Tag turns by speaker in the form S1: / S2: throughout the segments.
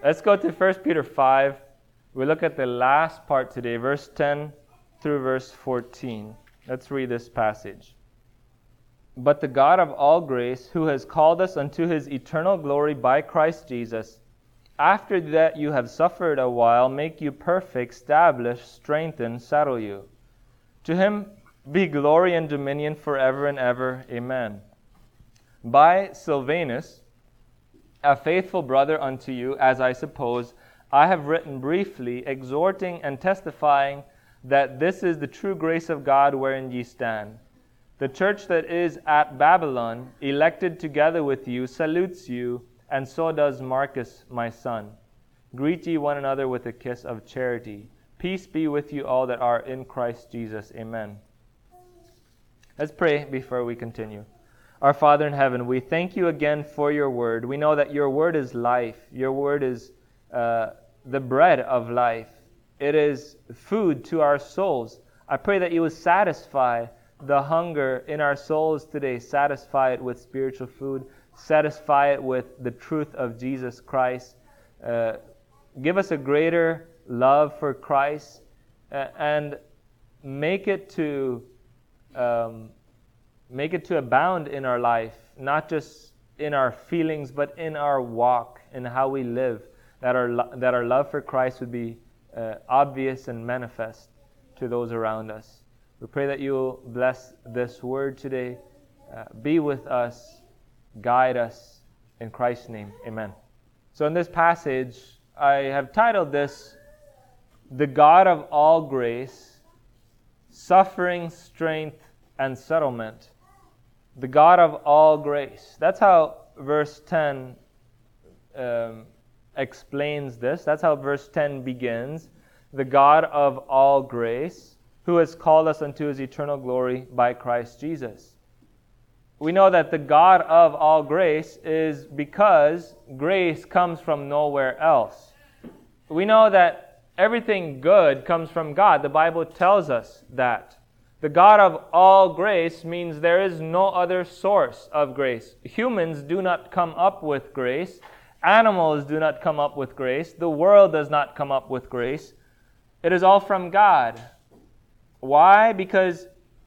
S1: Let's go to 1 Peter 5. We look at the last part today, verse 10 through verse 14. Let's read this passage. But the God of all grace, who has called us unto His eternal glory by Christ Jesus, after that you have suffered a while, make you perfect, establish, strengthen, settle you. To Him be glory and dominion forever and ever. Amen. By Silvanus, a faithful brother unto you, as I suppose, I have written briefly, exhorting and testifying that this is the true grace of God wherein ye stand. The church that is at Babylon, elected together with you, salutes you, and so does Marcus, my son. Greet ye one another with a kiss of charity. Peace be with you all that are in Christ Jesus. Amen. Let's pray before we continue. Our Father in heaven, we thank you again for your word. We know that your word is life. Your word is the bread of life. It is food to our souls. I pray that you would satisfy the hunger in our souls today. Satisfy it with spiritual food. Satisfy it with the truth of Jesus Christ. Give us a greater love for Christ and make it to abound in our life, not just in our feelings, but in our walk, in how we live, that our love for Christ would be obvious and manifest to those around us. We pray that you will bless this word today. Be with us, guide us, in Christ's name, amen. So in this passage, I have titled this, The God of all grace, suffering, strength, and settlement. The God of all grace. That's how verse 10 explains this. That's how verse 10 begins. The God of all grace, who has called us unto His eternal glory by Christ Jesus. We know that the God of all grace is because grace comes from nowhere else. We know that everything good comes from God. The Bible tells us that. The God of all grace means there is no other source of grace. Humans do not come up with grace. Animals do not come up with grace. The world does not come up with grace. It is all from God. Why? Because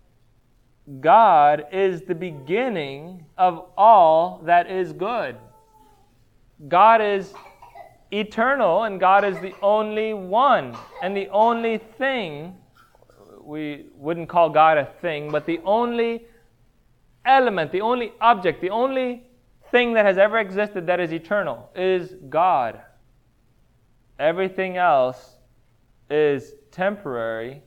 S1: God is the beginning of all that is good. God is eternal, and God is the only one and the only thing. We wouldn't call God a thing, but the only element, the only object, the only thing that has ever existed that is eternal is God. Everything else is temporary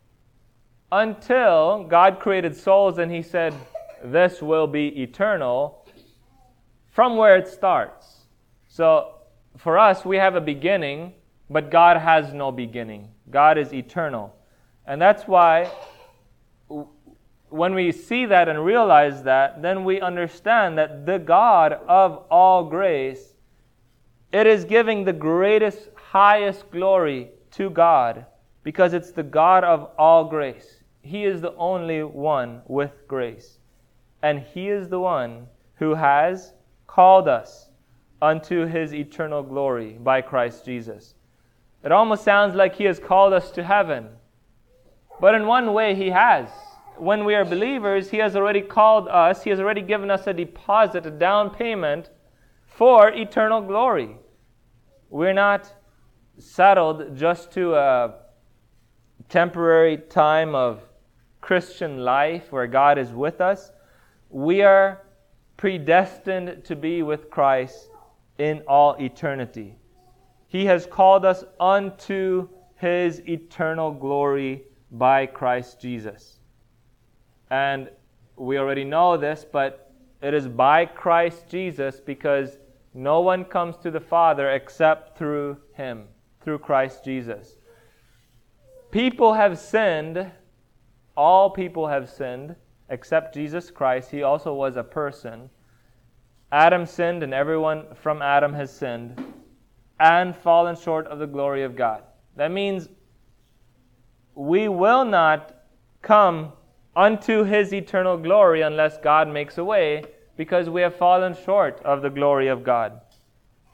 S1: until God created souls and He said, this will be eternal, from where it starts. So for us, we have a beginning, but God has no beginning. God is eternal. And that's why when we see that and realize that, then we understand that the God of all grace, it is giving the greatest, highest glory to God because it's the God of all grace. He is the only one with grace. And He is the one who has called us unto His eternal glory by Christ Jesus. It almost sounds like He has called us to heaven. But in one way, He has. When we are believers, He has already called us. He has already given us a deposit, a down payment for eternal glory. We're not settled just to a temporary time of Christian life where God is with us. We are predestined to be with Christ in all eternity. He has called us unto His eternal glory by Christ Jesus. And we already know this, but it is by Christ Jesus because no one comes to the Father except through Him, through Christ Jesus. People have sinned. All people have sinned except Jesus Christ. He also was a person. Adam sinned, and everyone from Adam has sinned and fallen short of the glory of God. That means we will not come unto His eternal glory unless God makes a way, because we have fallen short of the glory of God.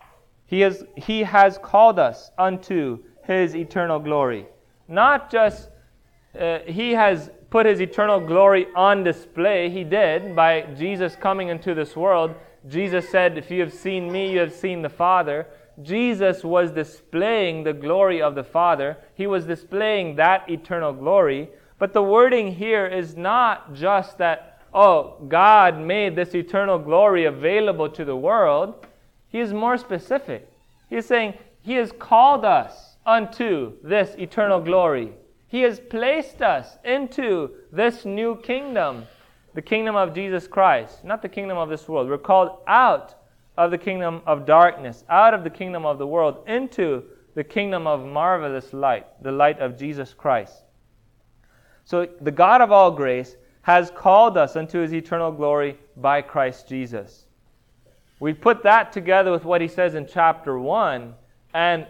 S1: He has called us unto His eternal glory. Not just He has put His eternal glory on display. He did by Jesus coming into this world. Jesus said, if you have seen me, you have seen the Father. Jesus was displaying the glory of the Father. He was displaying that eternal glory. But the wording here is not just that, oh, God made this eternal glory available to the world. He is more specific. He is saying, He has called us unto this eternal glory. He has placed us into this new kingdom, the kingdom of Jesus Christ, not the kingdom of this world. We're called out of the kingdom of darkness, out of the kingdom of the world, into the kingdom of marvelous light, the light of Jesus Christ. So the God of all grace has called us unto His eternal glory by Christ Jesus. We put that together with what He says in chapter 1, and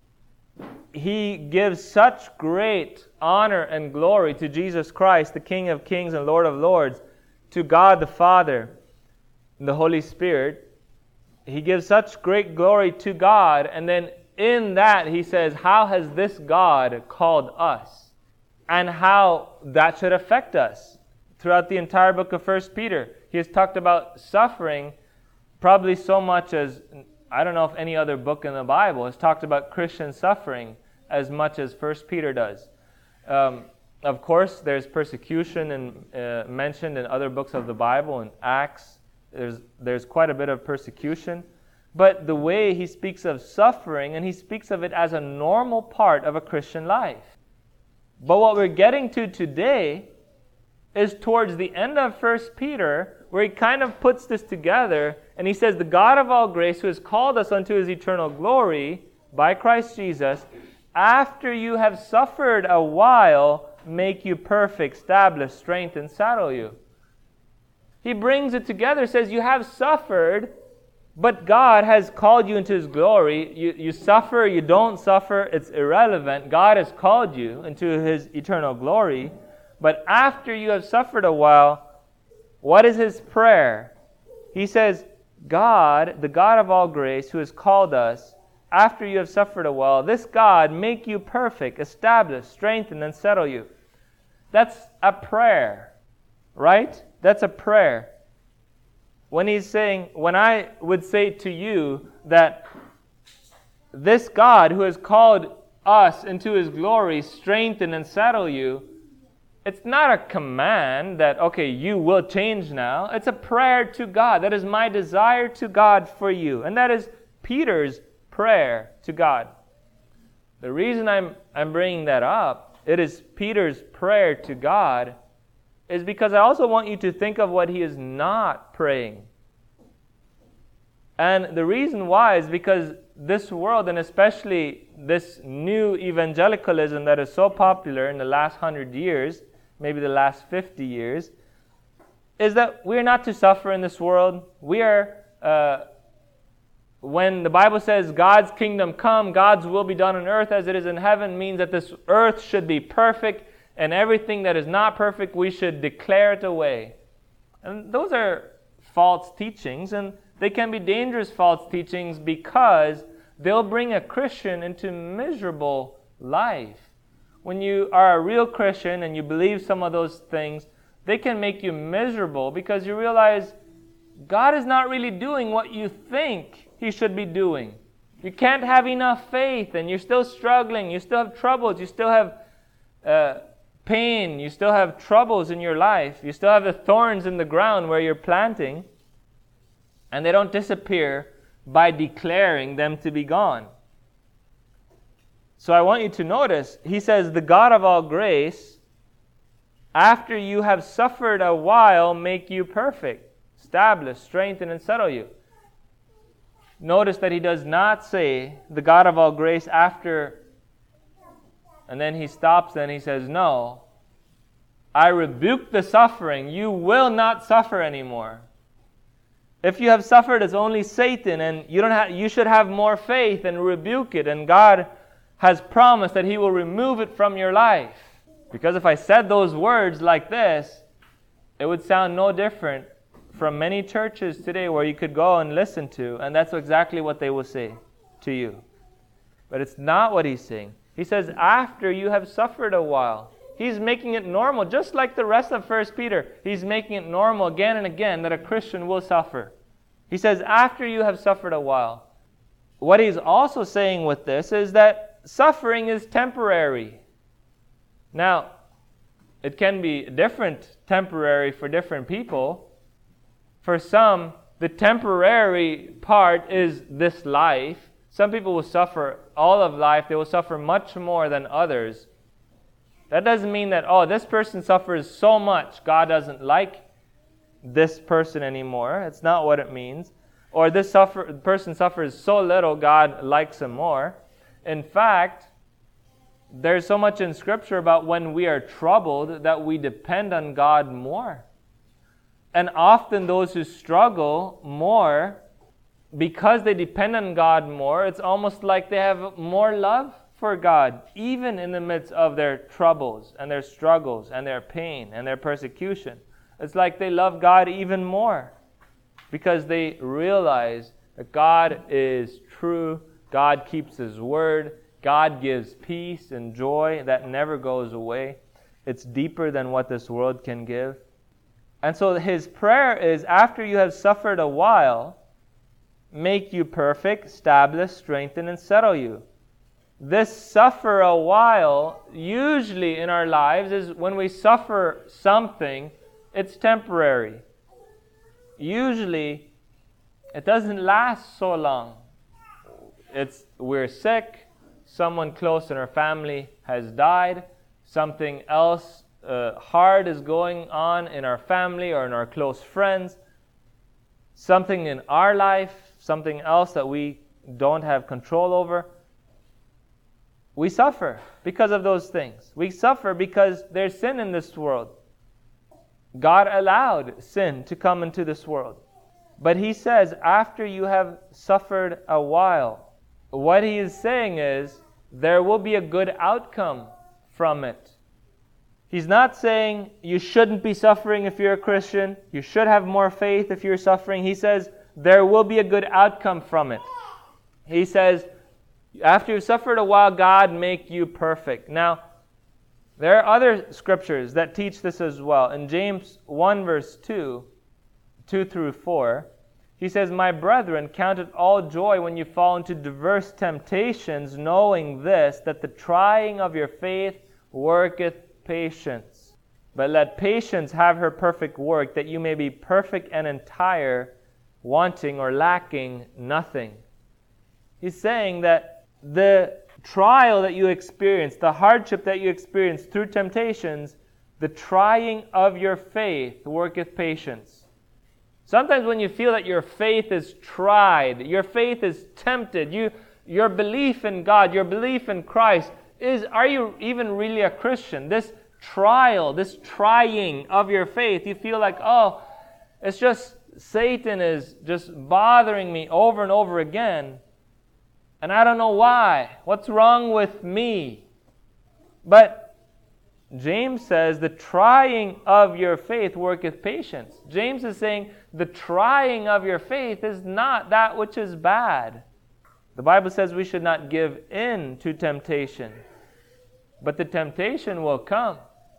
S1: He gives such great honor and glory to Jesus Christ, the King of kings and Lord of lords, to God the Father and the Holy Spirit. He gives such great glory to God, and then in that He says, how has this God called us? And how that should affect us. Throughout the entire book of 1 Peter, he has talked about suffering probably so much as, I don't know if any other book in the Bible has talked about Christian suffering as much as 1 Peter does. Of course, there's persecution mentioned in other books of the Bible. In Acts, there's quite a bit of persecution. But the way he speaks of suffering, and he speaks of it as a normal part of a Christian life. But what we're getting to today is towards the end of 1 Peter, where he kind of puts this together, and he says, the God of all grace, who has called us unto His eternal glory by Christ Jesus, after you have suffered a while, make you perfect, establish, strengthen, settle you. He brings it together, says you have suffered, but God has called you into His glory. You suffer, you don't suffer, it's irrelevant. God has called you into His eternal glory. But after you have suffered a while, what is His prayer? He says, God, the God of all grace, who has called us, after you have suffered a while, this God make you perfect, establish, strengthen, and settle you. That's a prayer, right? That's a prayer. When he's saying, when I would say to you that this God who has called us into His glory, strengthen and settle you, it's not a command that, okay, you will change now. It's a prayer to God. That is my desire to God for you. And that is Peter's prayer to God. The reason I'm bringing that up, it is Peter's prayer to God, is because I also want you to think of what he is not praying. And the reason why is because this world, and especially this new evangelicalism that is so popular in the last 100 years, maybe the last 50 years, is that we're not to suffer in this world. We are, when the Bible says God's kingdom come, God's will be done on earth as it is in heaven, means that this earth should be perfect, and everything that is not perfect, we should declare it away. And those are false teachings, and they can be dangerous false teachings because they'll bring a Christian into miserable life. When you are a real Christian and you believe some of those things, they can make you miserable because you realize God is not really doing what you think He should be doing. You can't have enough faith, and you're still struggling, you still have troubles, you still have pain, you still have troubles in your life, you still have the thorns in the ground where you're planting, and they don't disappear by declaring them to be gone. So I want you to notice, he says, the God of all grace, after you have suffered a while, make you perfect, establish, strengthen, and settle you. Notice that he does not say, the God of all grace, after, and then he stops and he says, no, I rebuke the suffering. You will not suffer anymore. If you have suffered, it's only Satan, and you should have more faith and rebuke it, and God has promised that He will remove it from your life. Because if I said those words like this, it would sound no different from many churches today where you could go and listen to, and that's exactly what they will say. to you. But it's not what he's saying. He says, after you have suffered a while. He's making it normal, just like the rest of 1 Peter. He's making it normal again and again that a Christian will suffer. He says, after you have suffered a while. What he's also saying with this is that suffering is temporary. Now, it can be different temporary for different people. For some, the temporary part is this life. Some people will suffer all of life. They will suffer much more than others. That doesn't mean that, this person suffers so much, God doesn't like this person anymore. It's not what it means. Or this person suffers so little, God likes him more. In fact, there's so much in Scripture about when we are troubled that we depend on God more. And often those who struggle more, because they depend on God more, it's almost like they have more love for God, even in the midst of their troubles and their struggles and their pain and their persecution. It's like they love God even more because they realize that God is true, God keeps His word, God gives peace and joy that never goes away. It's deeper than what this world can give. And so his prayer is, after you have suffered a while, make you perfect, establish, strengthen, and settle you. This suffer a while, usually in our lives, is when we suffer something, it's temporary. Usually, it doesn't last so long. We're sick, someone close in our family has died, something else hard is going on in our family or in our close friends, something in our life, something else that we don't have control over. We suffer because of those things. We suffer because there's sin in this world. God allowed sin to come into this world. But He says, after you have suffered a while, what He is saying is, there will be a good outcome from it. He's not saying you shouldn't be suffering if you're a Christian. You should have more faith if you're suffering. He says there will be a good outcome from it. He says, after you've suffered a while, God make you perfect. Now, there are other scriptures that teach this as well. In James 1 verse 2 through 4, he says, my brethren, count it all joy when you fall into diverse temptations, knowing this, that the trying of your faith worketh patience. But let patience have her perfect work, that you may be perfect and entire, wanting or lacking nothing. He's saying that the trial that you experience, the hardship that you experience through temptations, the trying of your faith worketh patience. Sometimes when you feel that your faith is tried, your faith is tempted, your belief in God, your belief in Christ, are you even really a Christian? This trial, this trying of your faith, you feel like, it's just Satan is just bothering me over and over again, and I don't know why. What's wrong with me? But James says, the trying of your faith worketh patience. James is saying, the trying of your faith is not that which is bad. The Bible says we should not give in to temptation. But the temptation will come.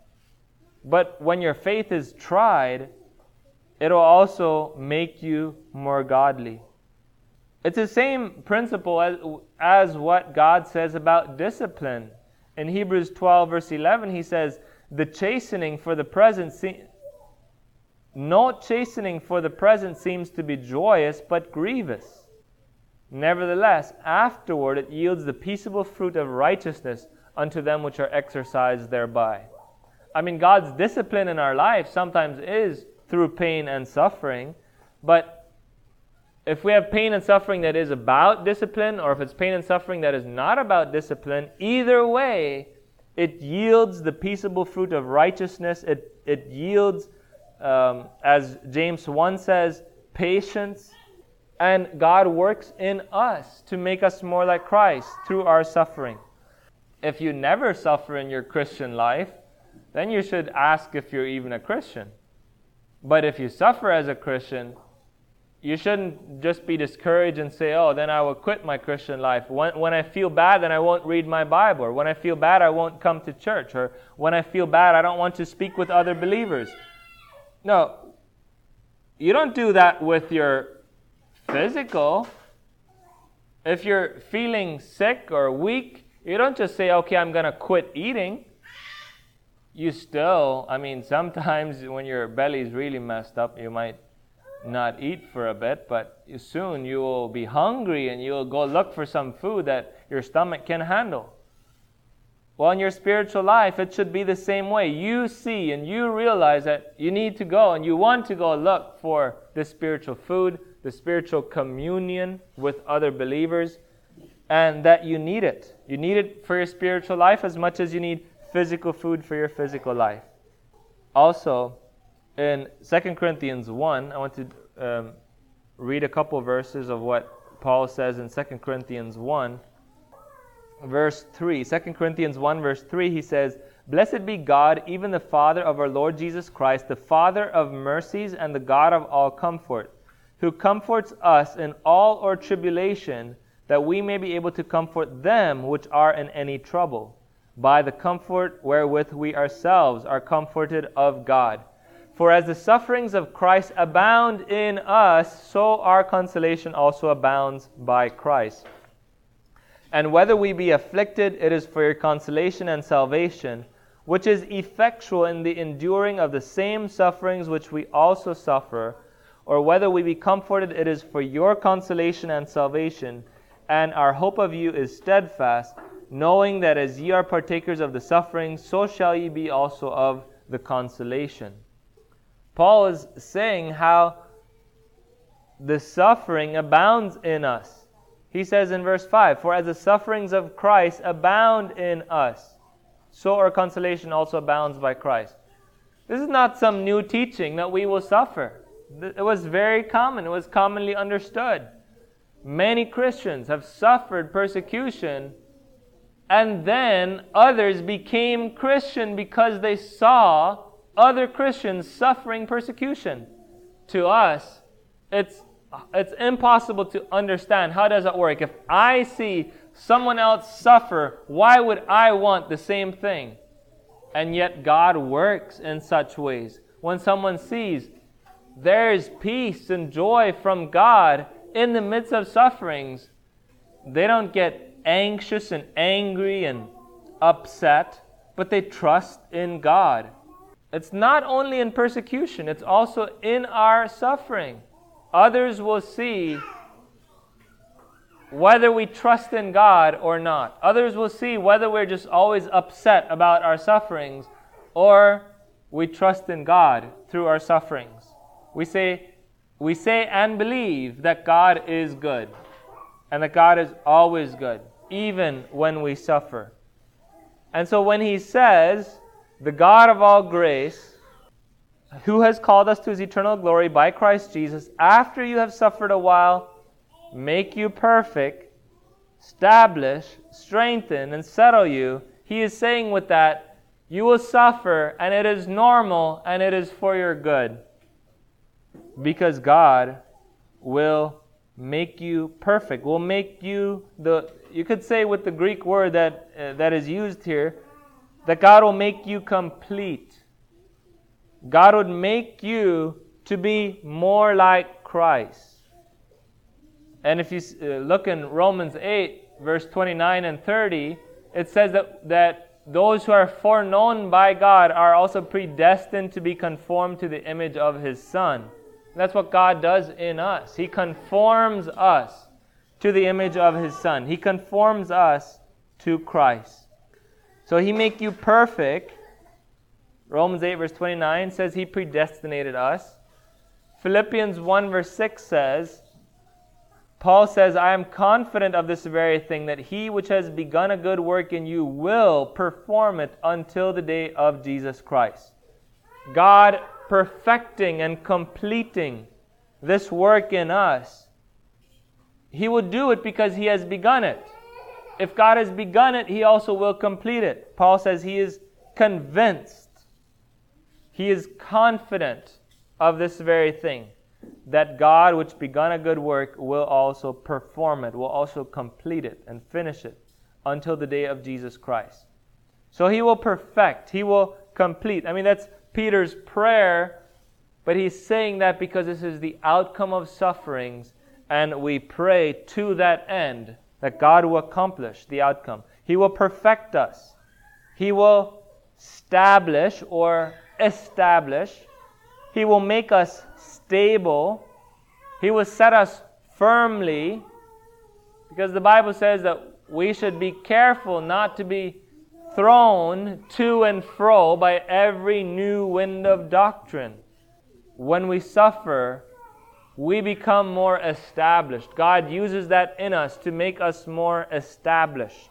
S1: But when your faith is tried, it will also make you more godly. It's the same principle as what God says about discipline. In Hebrews 12 verse 11, He says, no chastening for the present seems to be joyous, but grievous. Nevertheless, afterward it yields the peaceable fruit of righteousness unto them which are exercised thereby. I mean, God's discipline in our life sometimes is through pain and suffering, but if we have pain and suffering that is about discipline, or if it's pain and suffering that is not about discipline, either way, it yields the peaceable fruit of righteousness. It yields, as James 1 says, patience. And God works in us to make us more like Christ through our suffering. If you never suffer in your Christian life, then you should ask if you're even a Christian. But if you suffer as a Christian, you shouldn't just be discouraged and say, oh, then I will quit my Christian life. When I feel bad, then I won't read my Bible. Or when I feel bad, I won't come to church. Or when I feel bad, I don't want to speak with other believers. No, you don't do that with your physical. If you're feeling sick or weak, you don't just say, okay, I'm going to quit eating. You still, sometimes when your belly's really messed up, you might not eat for a bit, but soon you will be hungry and you'll go look for some food that your stomach can handle. Well, in your spiritual life, it should be the same way. You see and you realize that you need to go and you want to go look for the spiritual food, the spiritual communion with other believers, and that you need it. You need it for your spiritual life as much as you need physical food for your physical life. Also, in 2 Corinthians 1, I want to read a couple verses of what Paul says in 2 Corinthians 1, verse 3. 2 Corinthians 1, verse 3, he says, "Blessed be God, even the Father of our Lord Jesus Christ, the Father of mercies and the God of all comfort, who comforts us in all our tribulation, that we may be able to comfort them which are in any trouble, by the comfort wherewith we ourselves are comforted of God. For as the sufferings of Christ abound in us, so our consolation also abounds by Christ. And whether we be afflicted, it is for your consolation and salvation, which is effectual in the enduring of the same sufferings which we also suffer. Or whether we be comforted, it is for your consolation and salvation. And our hope of you is steadfast, knowing that as ye are partakers of the sufferings, so shall ye be also of the consolation." Paul is saying how the suffering abounds in us. He says in verse 5, "For as the sufferings of Christ abound in us, so our consolation also abounds by Christ." This is not some new teaching that we will suffer. It was very common. It was commonly understood. Many Christians have suffered persecution, and then others became Christian because they saw other Christians suffering persecution. To us, it's impossible to understand. How does that work? If I see someone else suffer, why would I want the same thing? And yet God works in such ways. When someone sees there's peace and joy from God in the midst of sufferings, they don't get anxious and angry and upset, but they trust in God. It's not only in persecution, it's also in our suffering. Others will see whether we trust in God or not. Others will see whether we're just always upset about our sufferings or we trust in God through our sufferings. We say and believe that God is good and that God is always good, even when we suffer. And so when he says, "The God of all grace, who has called us to his eternal glory by Christ Jesus, after you have suffered a while, make you perfect, establish, strengthen, and settle you," he is saying with that, you will suffer, and it is normal, and it is for your good. Because God will make you perfect, will make you you could say with the Greek word that is used here, that God will make you complete. God would make you to be more like Christ. And if you look in Romans 8, verse 29 and 30, it says that those who are foreknown by God are also predestined to be conformed to the image of his Son. That's what God does in us. He conforms us to the image of his Son. He conforms us to Christ. So he make you perfect. Romans 8 verse 29 says he predestinated us. Philippians 1 verse 6 says, Paul says, "I am confident of this very thing, that he which has begun a good work in you will perform it until the day of Jesus Christ." God perfecting and completing this work in us. He will do it because he has begun it. If God has begun it, he also will complete it. Paul says he is convinced. He is confident of this very thing, that God, which begun a good work, will also perform it, will also complete it and finish it until the day of Jesus Christ. So He will perfect, He will complete. I mean, that's Peter's prayer, but he's saying that because this is the outcome of sufferings, and we pray to that end, that God will accomplish the outcome. He will perfect us. He will establish. He will make us stable. He will set us firmly, because the Bible says that we should be careful not to be thrown to and fro by every new wind of doctrine. When we suffer, we become more established. God uses that in us to make us more established.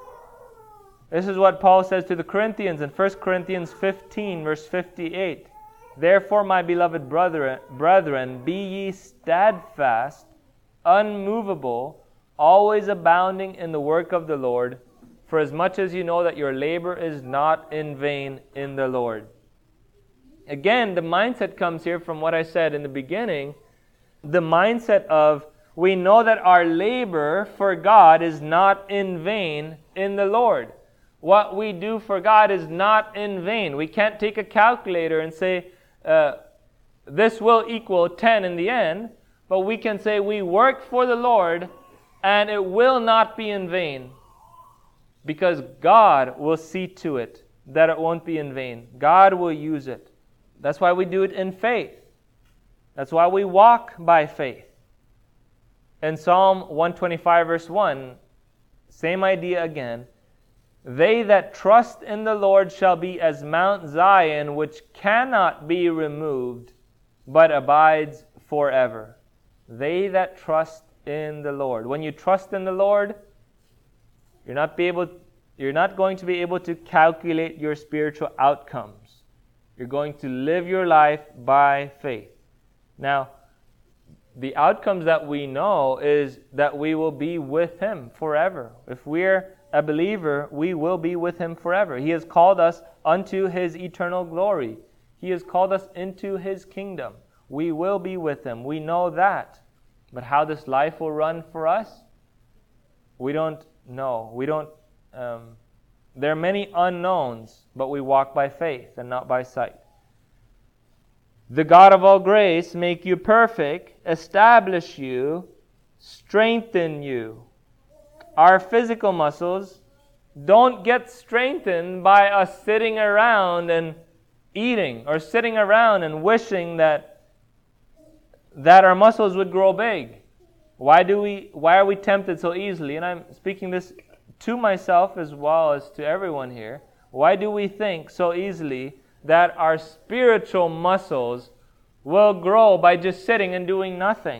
S1: This is what Paul says to the Corinthians in 1 Corinthians 15, verse 58. Therefore, my beloved brethren, be ye steadfast, unmovable, always abounding in the work of the Lord, for as much as you know that your labor is not in vain in the Lord. Again, the mindset comes here from what I said in the beginning. The mindset of, we know that our labor for God is not in vain in the Lord. What we do for God is not in vain. We can't take a calculator and say, this will equal 10 in the end, but we can say we work for the Lord and it will not be in vain, because God will see to it that it won't be in vain. God will use it. That's why we do it in faith. That's why we walk by faith. In Psalm 125 verse 1, same idea again. They that trust in the Lord shall be as Mount Zion, which cannot be removed, but abides forever. They that trust in the Lord. When you trust in the Lord, you're not going to be able to calculate your spiritual outcomes. You're going to live your life by faith. Now, the outcomes that we know is that we will be with Him forever. If we're a believer, we will be with Him forever. He has called us unto His eternal glory. He has called us into His kingdom. We will be with Him. We know that. But how this life will run for us, we don't know. There are many unknowns, but we walk by faith and not by sight. The God of all grace make you perfect, establish you, strengthen you. Our physical muscles don't get strengthened by us sitting around and eating, or sitting around and wishing that our muscles would grow big. Why are we tempted so easily? And I'm speaking this to myself as well as to everyone here. Why do we think so easily that our spiritual muscles will grow by just sitting and doing nothing?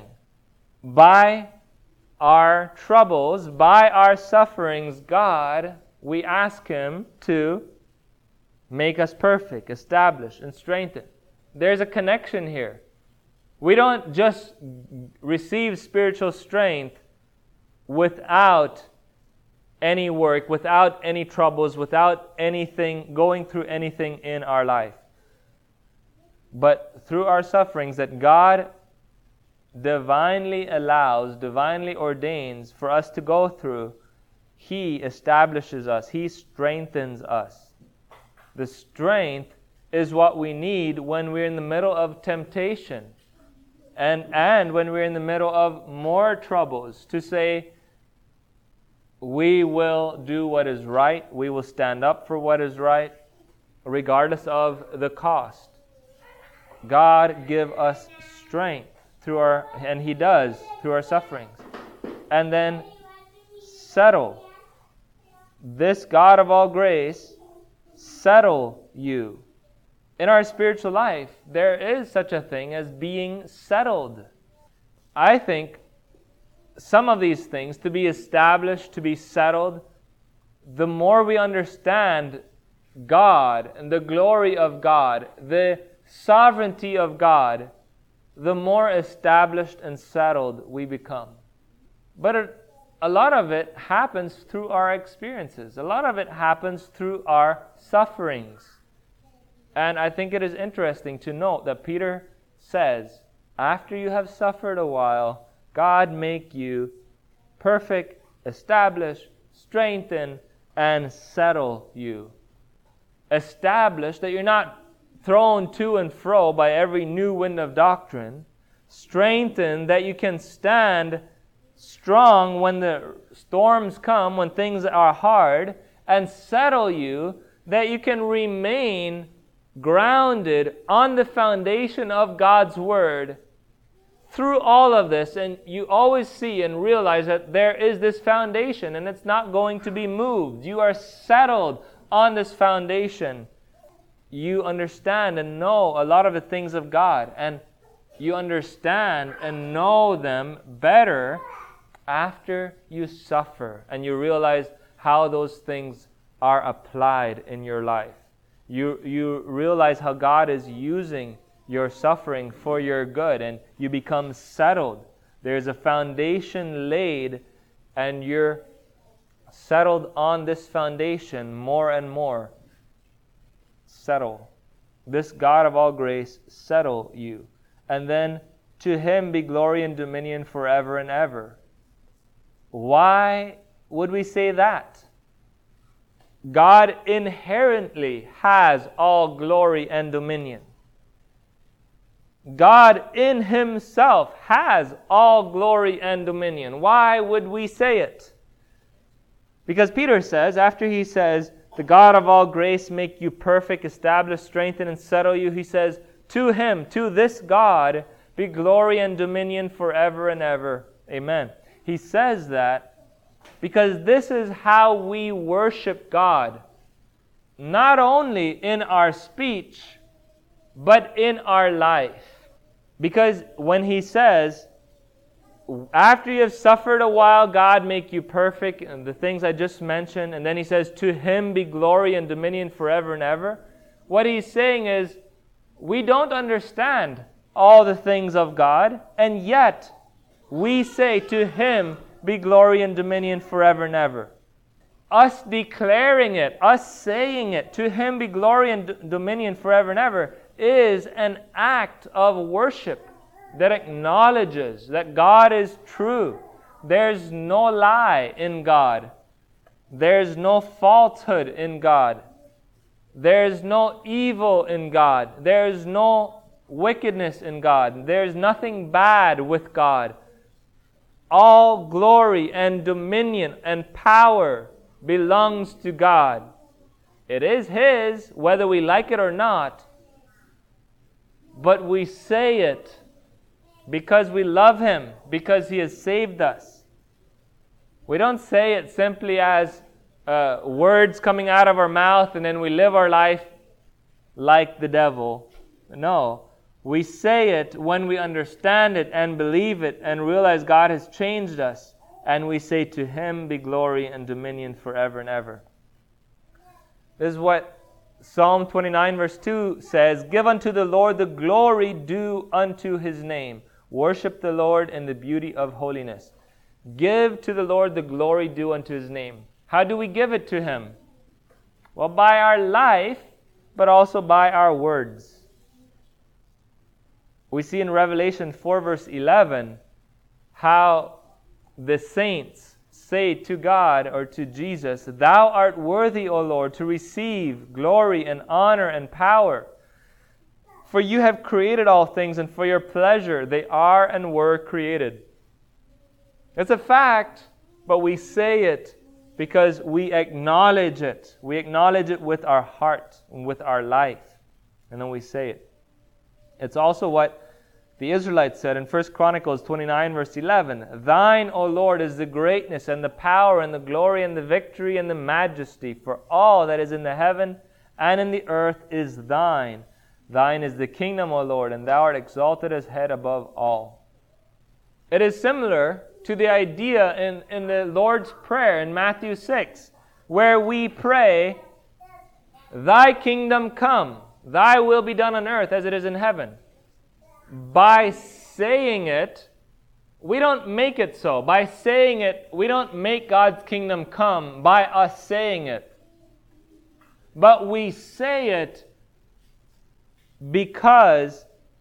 S1: By our troubles, by our sufferings, God, we ask Him to make us perfect, establish, and strengthen. There's a connection here. We don't just receive spiritual strength without any work, without any troubles, without anything, going through anything in our life. But through our sufferings that God divinely allows, divinely ordains for us to go through, He establishes us. He strengthens us. The strength is what we need when we're in the middle of temptation and when we're in the middle of more troubles, to say, we will do what is right. We will stand up for what is right, regardless of the cost. God give us strength and He does through our sufferings. And then settle. This God of all grace settle you. In our spiritual life, there is such a thing as being settled. I think some of these things, to be established, to be settled, the more we understand God and the glory of God, the sovereignty of God, the more established and settled we become. But a lot of it happens through our experiences. A lot of it happens through our sufferings. And I think it is interesting to note that Peter says after you have suffered a while, God make you perfect, establish, strengthen, and settle you. Establish, that you're not thrown to and fro by every new wind of doctrine. Strengthen, that you can stand strong when the storms come, when things are hard. And settle you, that you can remain grounded on the foundation of God's Word through all of this. And you always see and realize that there is this foundation and it's not going to be moved. You are settled on this foundation. You understand and know a lot of the things of God, and you understand and know them better after you suffer and you realize how those things are applied in your life. You realize how God is using your suffering for your good, and you become settled. There's a foundation laid, and you're settled on this foundation more and more. Settle. This God of all grace settle you. And then, to Him be glory and dominion forever and ever. Why would we say that? God inherently has all glory and dominion. God in Himself has all glory and dominion. Why would we say it? Because Peter says, after he says, the God of all grace make you perfect, establish, strengthen, and settle you, he says, to Him, to this God, be glory and dominion forever and ever. Amen. He says that because this is how we worship God. Not only in our speech, but in our life. Because when He says, after you have suffered a while, God make you perfect, and the things I just mentioned, and then He says, to Him be glory and dominion forever and ever. What He's saying is, we don't understand all the things of God, and yet we say, to Him be glory and dominion forever and ever. Us declaring it, us saying it, to Him be glory and dominion forever and ever, is an act of worship that acknowledges that God is true. There's no lie in God. There's no falsehood in God. There's no evil in God. There's no wickedness in God. There's nothing bad with God. All glory and dominion and power belongs to God. It is His, whether we like it or not. But we say it because we love Him, because He has saved us. We don't say it simply as words coming out of our mouth and then we live our life like the devil. No, we say it when we understand it and believe it and realize God has changed us. And we say, to Him be glory and dominion forever and ever. This is what Psalm 29 verse 2 says, give unto the Lord the glory due unto His name. Worship the Lord in the beauty of holiness. Give to the Lord the glory due unto His name. How do we give it to Him? Well, by our life, but also by our words. We see in Revelation 4 verse 11 how the saints say to God or to Jesus, Thou art worthy, O Lord, to receive glory and honor and power. For you have created all things, and for your pleasure they are and were created. It's a fact, but we say it because we acknowledge it. We acknowledge it with our heart and with our life. And then we say it. It's also what the Israelites said in 1 Chronicles 29 verse 11, Thine, O Lord, is the greatness and the power and the glory and the victory and the majesty, for all that is in the heaven and in the earth is Thine. Thine is the kingdom, O Lord, and Thou art exalted as head above all. It is similar to the idea in the Lord's Prayer in Matthew 6, where we pray, Thy kingdom come, Thy will be done on earth as it is in heaven. By saying it, we don't make it so. By saying it, we don't make God's kingdom come by us saying it. But we say it because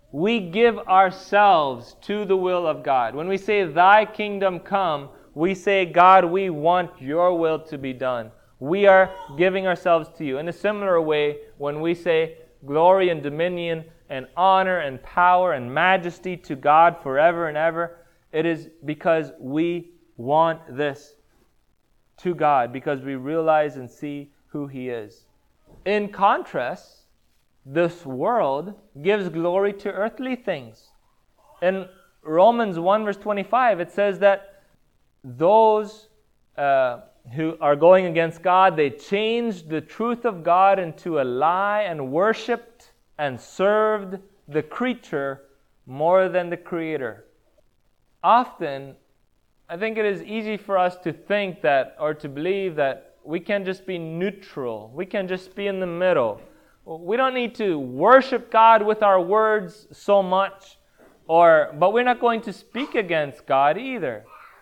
S1: we give ourselves to the will of God. When we say, Thy kingdom come, we say, God, we want your will to be done. We are giving ourselves to you. In a similar way, when we say, glory and dominion and honor and power and majesty to God forever and ever, it is because we want this to God, because we realize and see who He is. In contrast, this world gives glory to earthly things. In Romans 1 verse 25, it says that those who are going against God, they changed the truth of God into a lie and worshipped and served the creature more than the Creator. Often, I think it is easy for us to think that, or to believe that we can just be neutral. We can just be in the middle. We don't need to worship God with our words so much, but we're not going to speak against God either.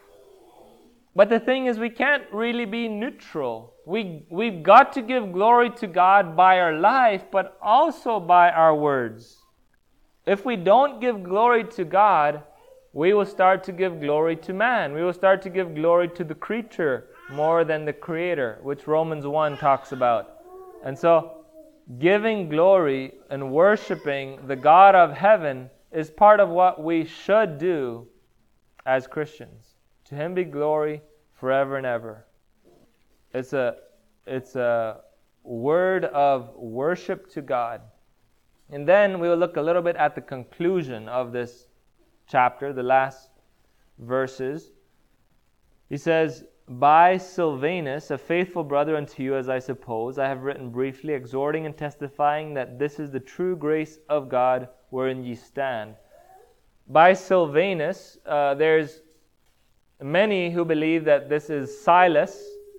S1: But the thing is, we can't really be neutral. We've got to give glory to God by our life, but also by our words. If we don't give glory to God, we will start to give glory to man. We will start to give glory to the creature more than the Creator, which Romans 1 talks about. And so, giving glory and worshiping the God of heaven is part of what we should do as Christians. To Him be glory forever and ever. It's a word of worship to God. And then we will look a little bit at the conclusion of this chapter, the last verses. He says, By Silvanus, a faithful brother unto you, as I suppose, I have written briefly, exhorting and testifying that this is the true grace of God wherein ye stand. By Silvanus, there's many who believe that this is Silas.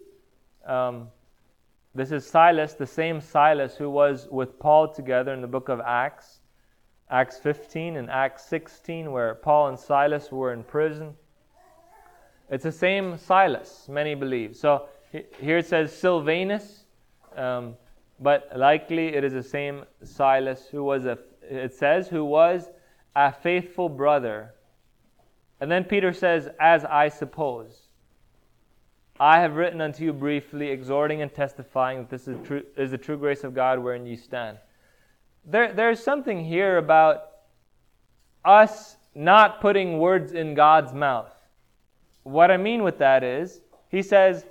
S1: This is Silas, the same Silas who was with Paul together in the book of Acts. Acts 15 and Acts 16, where Paul and Silas were in prison. It's the same Silas, many believe. So here it says Silvanus, but likely it is the same Silas who was who was a faithful brother. And then Peter says, as I suppose. I have written unto you briefly, exhorting and testifying that this is the true grace of God wherein ye stand. There's something here about us not putting words in God's mouth. What I mean with that is, he says,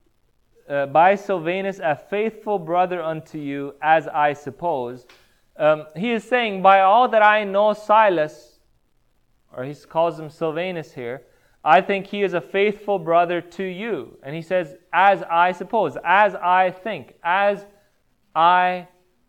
S1: by Silvanus, a faithful brother unto you, as I suppose. He is saying, by all that I know Silas, or he calls him Silvanus here, I think he is a faithful brother to you. And he says, as I suppose, as I think, as I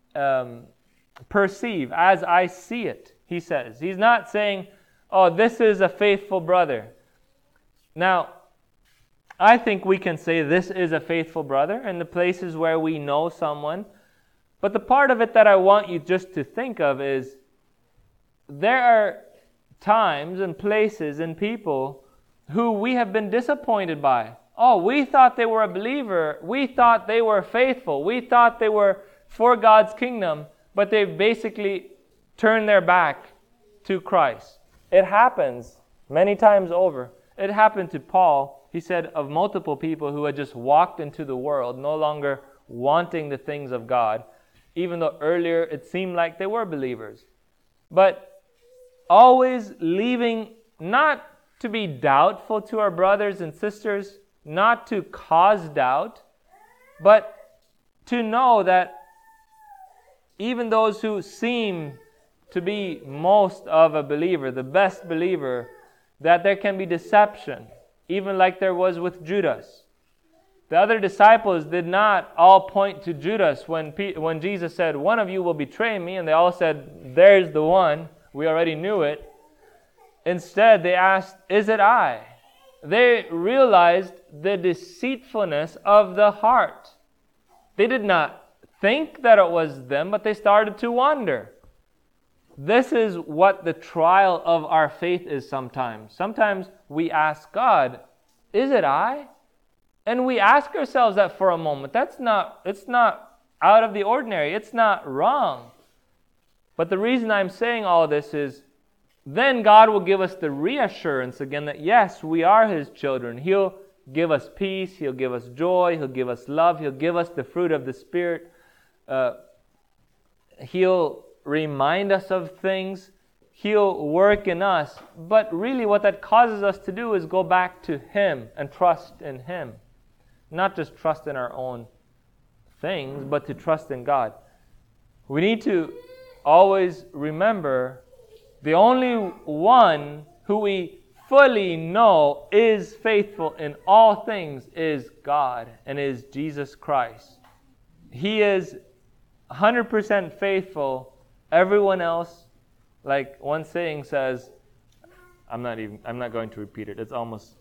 S1: perceive, as I see it, he says. He's not saying, oh, this is a faithful brother. Now, I think we can say this is a faithful brother in the places where we know someone. But the part of it that I want you just to think of is there are times and places and people who we have been disappointed by. Oh, we thought they were a believer. We thought they were faithful. We thought they were for God's kingdom, but they've basically turned their back to Christ. It happens many times over. It happened to Paul. He said of multiple people who had just walked into the world, no longer wanting the things of God, even though earlier it seemed like they were believers. But always leaving, not to be doubtful to our brothers and sisters, not to cause doubt, but to know that even those who seem to be most of a believer, the best believer, that there can be deception, even like there was with Judas. The other disciples did not all point to Judas when Jesus said, one of you will betray me, and they all said, there's the one, we already knew it. Instead, they asked, is it I? They realized the deceitfulness of the heart. They did not think that it was them, but they started to wonder. This is what the trial of our faith is sometimes. Sometimes we ask God, is it I? And we ask ourselves that for a moment. It's not out of the ordinary. It's not wrong. But the reason I'm saying all this is, then God will give us the reassurance again that yes, we are His children. He'll give us peace, He'll give us joy, He'll give us love, He'll give us the fruit of the Spirit. He'll remind us of things. He'll work in us. But really what that causes us to do is go back to Him and trust in Him. Not just trust in our own things, but to trust in God. We need to always remember the only one who we fully know is faithful in all things is God and is Jesus Christ. He is 100% faithful. Everyone else, like one saying says, I'm not going to repeat it. It's almost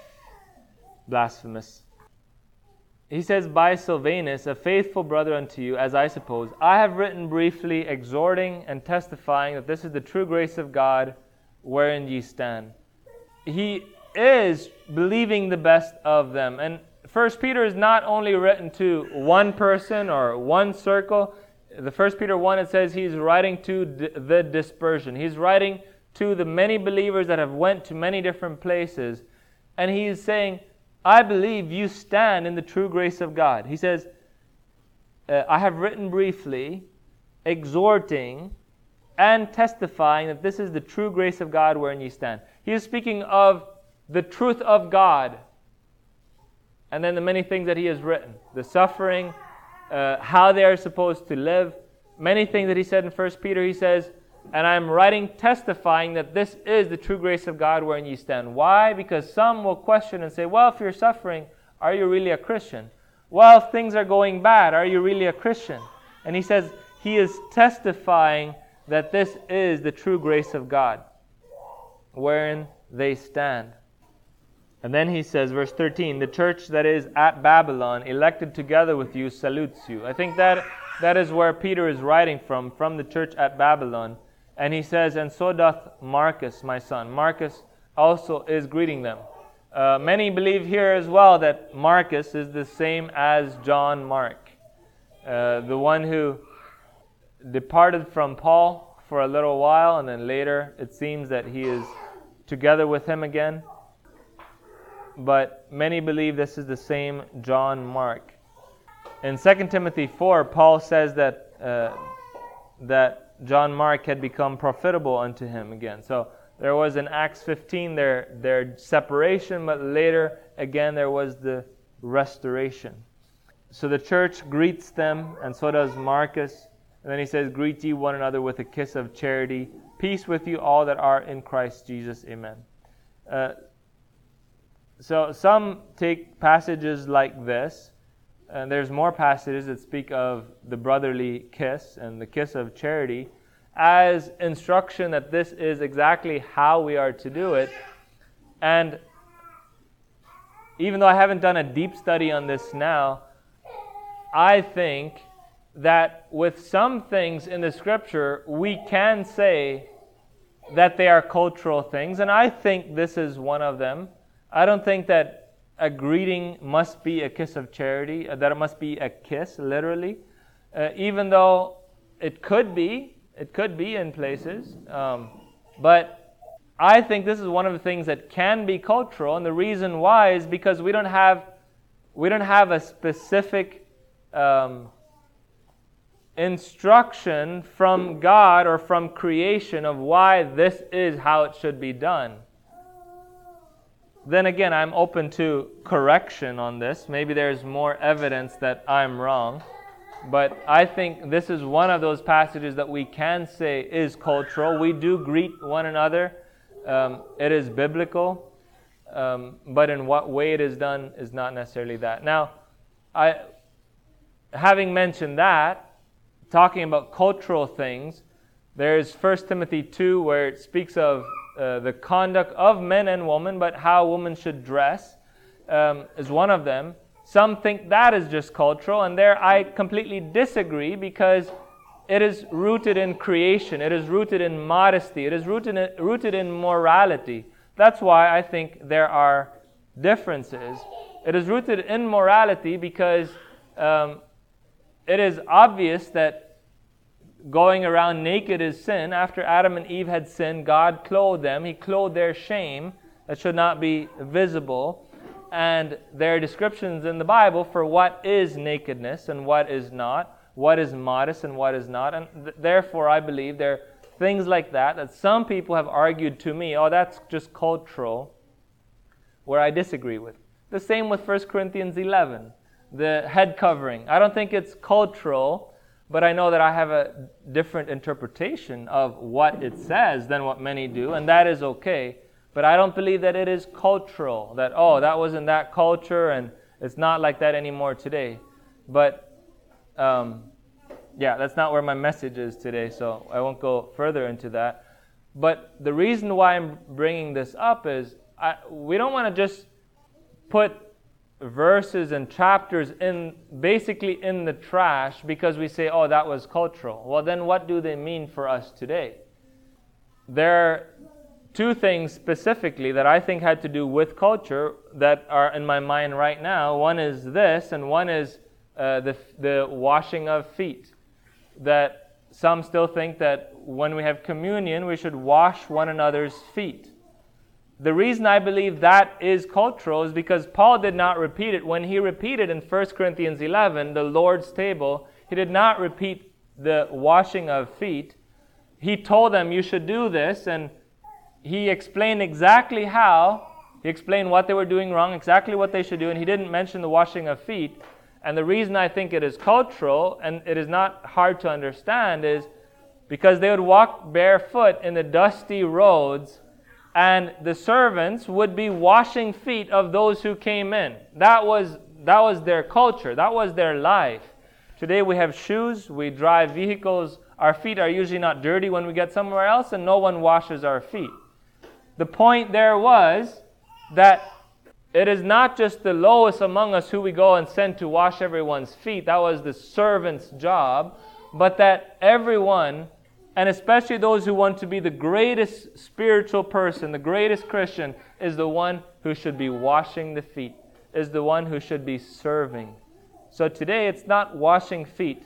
S1: blasphemous. He says, by Silvanus, a faithful brother unto you, as I suppose, I have written briefly, exhorting and testifying that this is the true grace of God, wherein ye stand. He is believing the best of them. And 1 Peter is not only written to one person or one circle. The 1 Peter 1, it says he's writing to the dispersion. He's writing to the many believers that have went to many different places. And he's saying, I believe you stand in the true grace of God. He says, I have written briefly, exhorting and testifying that this is the true grace of God wherein ye stand. He is speaking of the truth of God. And then the many things that he has written. The suffering, how they are supposed to live. Many things that he said in 1 Peter, he says, and I am writing testifying that this is the true grace of God wherein ye stand. Why? Because some will question and say, well, if you're suffering, are you really a Christian? Well, if things are going bad, are you really a Christian? And he says he is testifying that this is the true grace of God wherein they stand. And then he says, verse 13, the church that is at Babylon, elected together with you, salutes you. I think that is where Peter is writing from the church at Babylon. And he says, and so doth Marcus, my son. Marcus also is greeting them. Many believe here as well that Marcus is the same as John Mark, the one who departed from Paul for a little while, and then later it seems that he is together with him again. But many believe this is the same John Mark. In 2 Timothy 4, Paul says that John Mark had become profitable unto him again. So there was in Acts 15 their separation, but later again there was the restoration. So the church greets them, and so does Marcus. And then he says, greet ye one another with a kiss of charity. Peace with you all that are in Christ Jesus. Amen. So some take passages like this, and there's more passages that speak of the brotherly kiss and the kiss of charity as instruction that this is exactly how we are to do it. And even though I haven't done a deep study on this now, I think that with some things in the Scripture, we can say that they are cultural things, and I think this is one of them. I don't think that a greeting must be a kiss of charity, that it must be a kiss, literally, even though it could be in places. But I think this is one of the things that can be cultural, and the reason why is because we don't have a specific instruction from God or from creation of why this is how it should be done. Then again, I'm open to correction on this. Maybe there's more evidence that I'm wrong. But I think this is one of those passages that we can say is cultural. We do greet one another. It is biblical. But in what way it is done is not necessarily that. Now, having mentioned that, talking about cultural things, there's 1 Timothy 2 where it speaks of the conduct of men and women, but how women should dress is one of them. Some think that is just cultural, and there I completely disagree because it is rooted in creation. It is rooted in modesty. It is rooted in morality. That's why I think there are differences. It is rooted in morality because it is obvious that going around naked is sin. After Adam and Eve had sinned, God clothed them. He clothed their shame that should not be visible. And there are descriptions in the Bible for what is nakedness and what is not, what is modest and what is not. And therefore, I believe there are things like that some people have argued to me, oh, that's just cultural, where I disagree with. The same with 1 Corinthians 11, the head covering. I don't think it's cultural, but I know that I have a different interpretation of what it says than what many do, and that is okay. But I don't believe that it is cultural, that, oh, that was in that culture and it's not like that anymore today. But, that's not where my message is today, so I won't go further into that. But the reason why I'm bringing this up is we don't want to just put verses and chapters basically in the trash because we say, oh, that was cultural. Well, then what do they mean for us today? There are two things specifically that I think had to do with culture that are in my mind right now. One is this, and one is the washing of feet. That some still think that when we have communion, we should wash one another's feet. The reason I believe that is cultural is because Paul did not repeat it. When he repeated in 1 Corinthians 11, the Lord's table, he did not repeat the washing of feet. He told them, you should do this, and he explained exactly how. He explained what they were doing wrong, exactly what they should do, and he didn't mention the washing of feet. And the reason I think it is cultural, and it is not hard to understand, is because they would walk barefoot in the dusty roads, and the servants would be washing feet of those who came in. That was their culture. That was their life. Today we have shoes, we drive vehicles. Our feet are usually not dirty when we get somewhere else, and no one washes our feet. The point there was that it is not just the lowest among us who we go and send to wash everyone's feet. That was the servant's job. But that everyone, and especially those who want to be the greatest spiritual person, the greatest Christian, is the one who should be washing the feet, is the one who should be serving. So today it's not washing feet,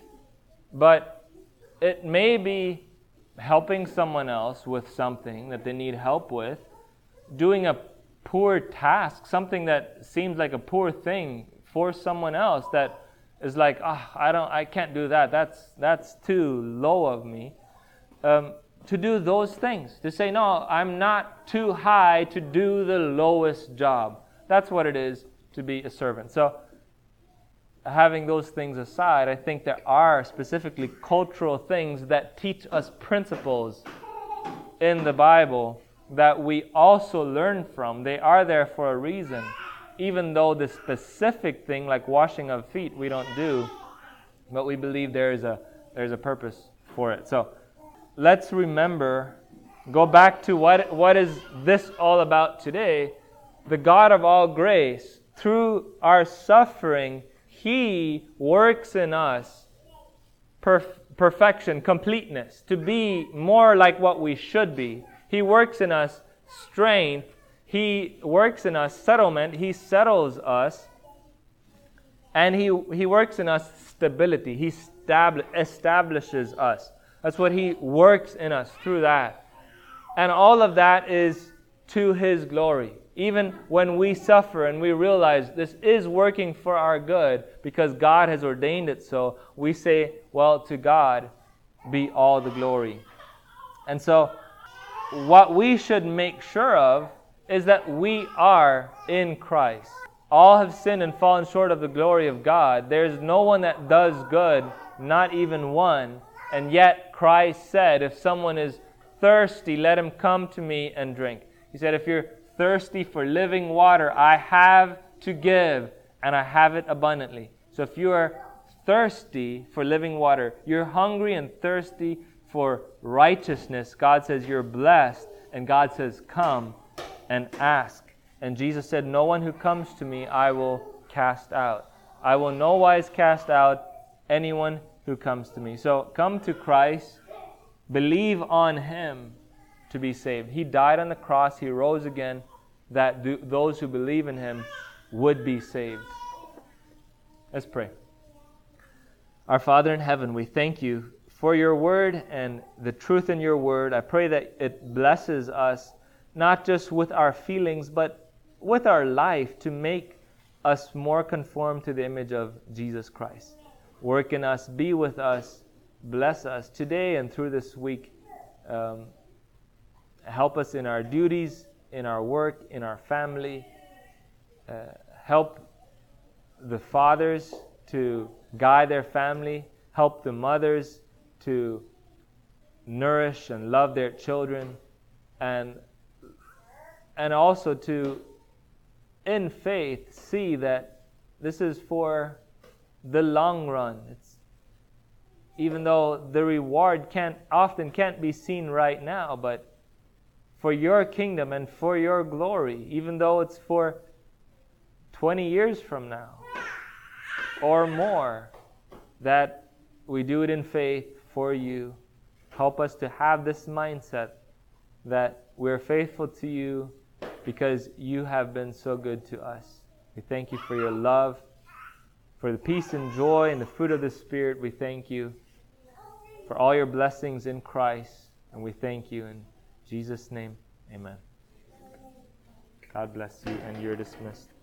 S1: but it may be helping someone else with something that they need help with, doing a poor task, something that seems like a poor thing for someone else that is like, I can't do that. That's too low of me. To do those things, to say, no, I'm not too high to do the lowest job. That's what it is to be a servant. So, having those things aside, I think there are specifically cultural things that teach us principles in the Bible that we also learn from. They are there for a reason. Even though the specific thing like washing of feet we don't do, but we believe there's a purpose for it. So let's remember, go back to what is this all about today. The God of all grace, through our suffering, He works in us perfection, completeness, to be more like what we should be. He works in us strength. He works in us settlement. He settles us. And He works in us stability. He establishes us. That's what He works in us through that. And all of that is to His glory. Even when we suffer and we realize this is working for our good because God has ordained it so, we say, well, to God be all the glory. And so, what we should make sure of is that we are in Christ. All have sinned and fallen short of the glory of God. There's no one that does good, not even one. And yet Christ said, if someone is thirsty, let him come to me and drink. He said, if you're thirsty for living water, I have to give, and I have it abundantly. So if you are thirsty for living water, you're hungry and thirsty for righteousness, God says you're blessed, and God says, come and ask. And Jesus said, no one who comes to me I will cast out. I will no wise cast out anyone who comes to me. So come to Christ, believe on Him to be saved. He died on the cross, He rose again, that those who believe in Him would be saved. Let's pray. Our Father in heaven, we thank You for your word and the truth in your word. I pray that it blesses us, not just with our feelings, but with our life, to make us more conformed to the image of Jesus Christ. Work in us, be with us, bless us today and through this week. Help us in our duties, in our work, in our family. Help the fathers to guide their family. Help the mothers to nourish and love their children. And also to, in faith, see that this is for the long run. Even though the reward often can't be seen right now, but for your kingdom and for your glory, even though it's for 20 years from now or more, that we do it in faith for you. Help us to have this mindset that we're faithful to you because you have been so good to us. We thank you for your love, for the peace and joy and the fruit of the Spirit. We thank you for all your blessings in Christ, and we thank you in Jesus' name. Amen. God bless you, and you're dismissed.